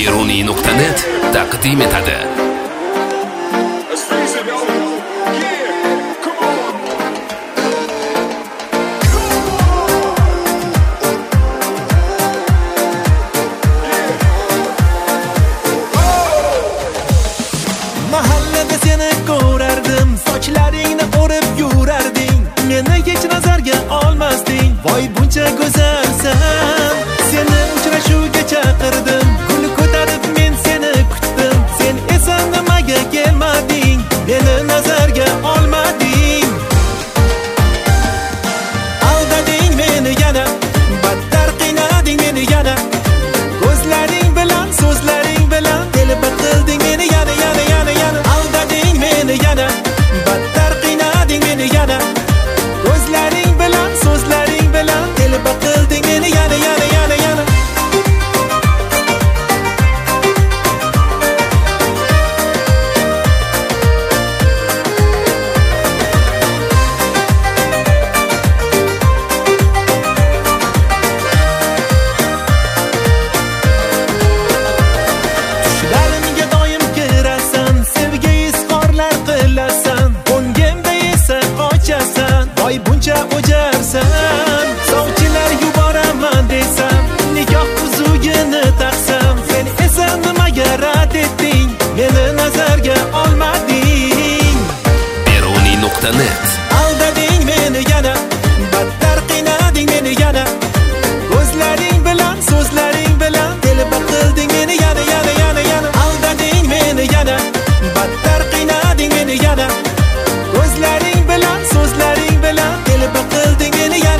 Beruniy.net taqdim etadi. Mahallada seni ko'rardim, sochlaringni o'rib yurarding, meni hech nazarga olmasding. Voy buncha go'zalsan, seni uchrashuvga chaqirdim, gul ko'tarib men seni kutdim. Sen esa nimaga kelmading, meni nazarga olmading. Aldading meni yana, battar qiynading meni yana. Ko'zlaring bilan, so'zlaring bilan telba qilding meni yana. Aldading meni yana, battar qiynading meni yana. Ko'zlaring bilan, so'zlaring bilan telba qilding meni yana. Tushlarimga doim kirasan, sevgi izhorlar qilasan, ko'nglimda esa ochasan. Voy buncha o'jarsan, sovchilar yuboraman desam, nikoh uzugini taqsam, sen esa nimaga rad etding, meni nazarga olmading. Beruniy.net Aldading meni yana, battar qiynading meni yana. Ko'zlaring bilan, so'zlaring bilan telba qilding meni yana. Aldading meni yana, battar qiynading meni yana. Ko'zlaring bilan, so'zlaring bilan telba qilding meni yana.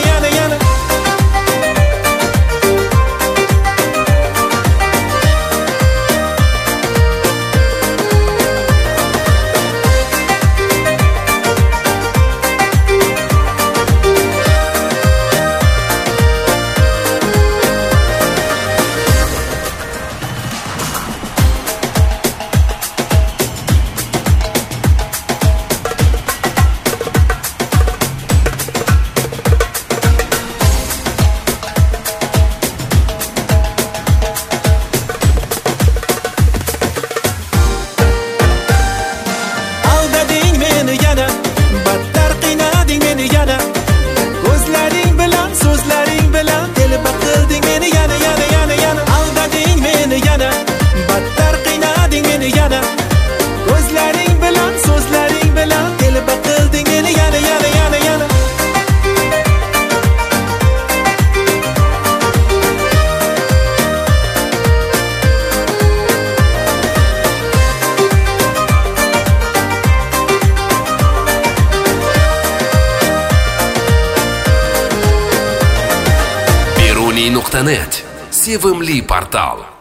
Aldading meni yana, battar qiynading meni yana. Ko'zlaring bilan, so'zlaring bilan telba qilding meni yana. Aldading meni yana, battar qiynading meni yana. Ko'zlaring bilan, so'zlaring bilan telba qilding meni yana. Beruniy.net sevimli portal.